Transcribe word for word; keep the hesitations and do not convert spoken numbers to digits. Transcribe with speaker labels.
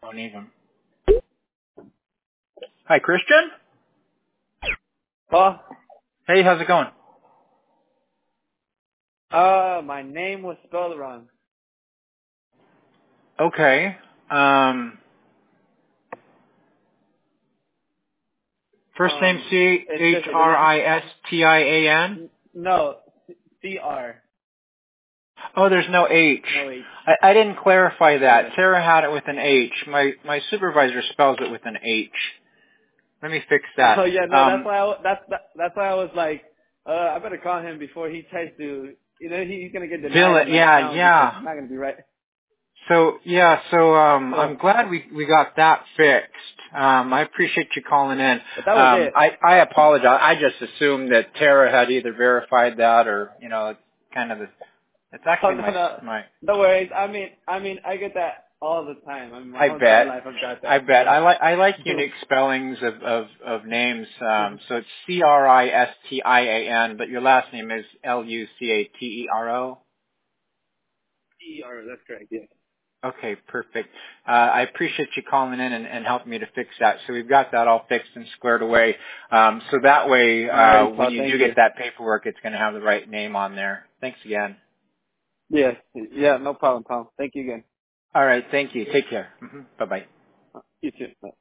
Speaker 1: don't even. Hi, Christian.
Speaker 2: Oh,
Speaker 1: Hey, how's it going?
Speaker 2: uh, my name was spelled wrong.
Speaker 1: Okay. Um, first name
Speaker 2: Um,
Speaker 1: C
Speaker 2: it's
Speaker 1: H
Speaker 2: just,
Speaker 1: R I S T I A N.
Speaker 2: no, C R,
Speaker 1: Oh, there's no H.
Speaker 2: no H.
Speaker 1: I, I didn't clarify that.
Speaker 2: Yeah.
Speaker 1: Sarah had it with an H. My my supervisor spells it with an H. Let me fix that.
Speaker 2: Oh yeah, no, that's
Speaker 1: Um,
Speaker 2: why I, that's that, that's why I was like, uh, I better call him before he tries to, you know, he, he's gonna get
Speaker 1: Bill
Speaker 2: denied
Speaker 1: it.
Speaker 2: on my
Speaker 1: Yeah,
Speaker 2: account because
Speaker 1: yeah.
Speaker 2: it's not gonna be right.
Speaker 1: So yeah, so um,
Speaker 2: So,
Speaker 1: I'm glad we we got that fixed. Um, I appreciate you calling in.
Speaker 2: but that was
Speaker 1: Um,
Speaker 2: it.
Speaker 1: I I apologize. I just assumed that Tara had either verified that or you know, it's kind of the. It's
Speaker 2: Oh
Speaker 1: actually
Speaker 2: no,
Speaker 1: my
Speaker 2: no,
Speaker 1: my.
Speaker 2: no worries. I mean, I mean, I get that all the time. I mean, my
Speaker 1: I
Speaker 2: whole entire
Speaker 1: bet.
Speaker 2: life I've got
Speaker 1: I
Speaker 2: that.
Speaker 1: bet. I like I like
Speaker 2: So,
Speaker 1: unique spellings of of, of names. Um, so it's C R I S T I A N, but your last name is L U C A T E R O.
Speaker 2: C R, that's correct. Yeah.
Speaker 1: Okay, perfect. Uh, I appreciate you calling in and, and helping me to fix that. So we've got that all fixed and squared away. Um, so that way,
Speaker 2: No
Speaker 1: uh,
Speaker 2: worries,
Speaker 1: when
Speaker 2: Paul.
Speaker 1: you do
Speaker 2: Thank you.
Speaker 1: get that paperwork, it's going to have the right name on there. Thanks again.
Speaker 2: Yeah, yeah, no problem, Paul. Thank you again.
Speaker 1: All right, thank you. Take care. hmm Bye bye.
Speaker 2: You too. Bye.